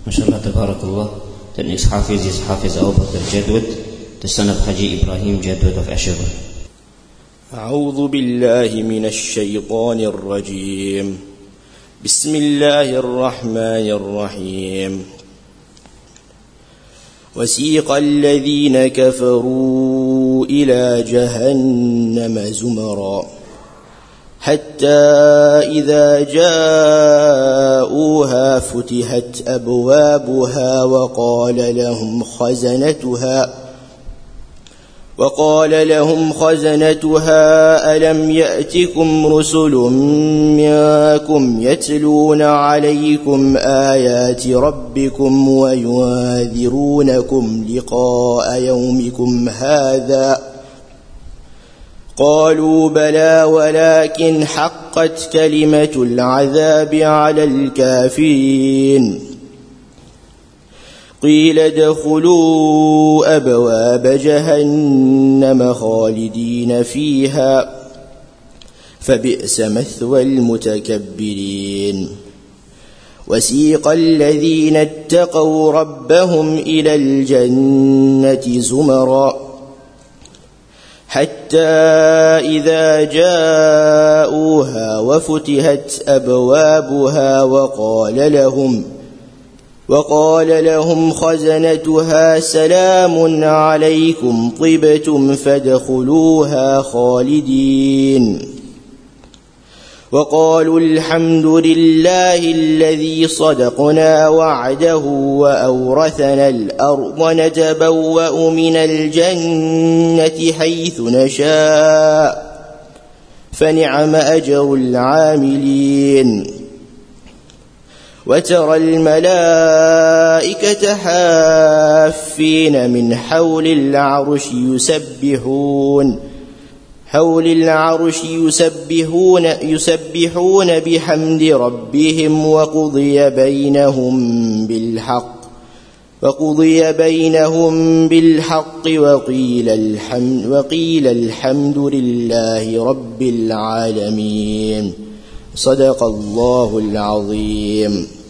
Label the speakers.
Speaker 1: ما شاء الله تبارك الله. Dan is Hafiz Abu Bakr Jadwad, the son of Haji Ibrahim Jadwad of Ashura.
Speaker 2: أعوذ بالله من الشيطان الرجيم. بسم الله الرحمن الرحيم. وسيق الذين كفروا إلى جهنم زمرا حتى إذا جاءوها فتحت أبوابها وقال لهم خزنتها ألم يأتكم رسل منكم يتلون عليكم آيات ربكم وينذرونكم لقاء يومكم هذا؟ قالوا بلى ولكن حقت كلمة العذاب على الكافرين. قيل ادخلوا أبواب جهنم خالدين فيها فبئس مثوى المتكبرين. وسيق الذين اتقوا ربهم إلى الجنة زمرا حتى إذا جاءوها وفتحت أبوابها وقال لهم خزنتها سلام عليكم طبتم فادخلوها خالدين. وقالوا الحمد لله الذي صدقنا وعده وأورثنا الأرض نتبوأ من الجنة حيث نشاء فنعم أجر العاملين. وترى الملائكة حافين من حول العرش يسبحون بحمد ربهم وقضي بينهم بالحق وقيل الحمد لله رب العالمين. صدق الله العظيم.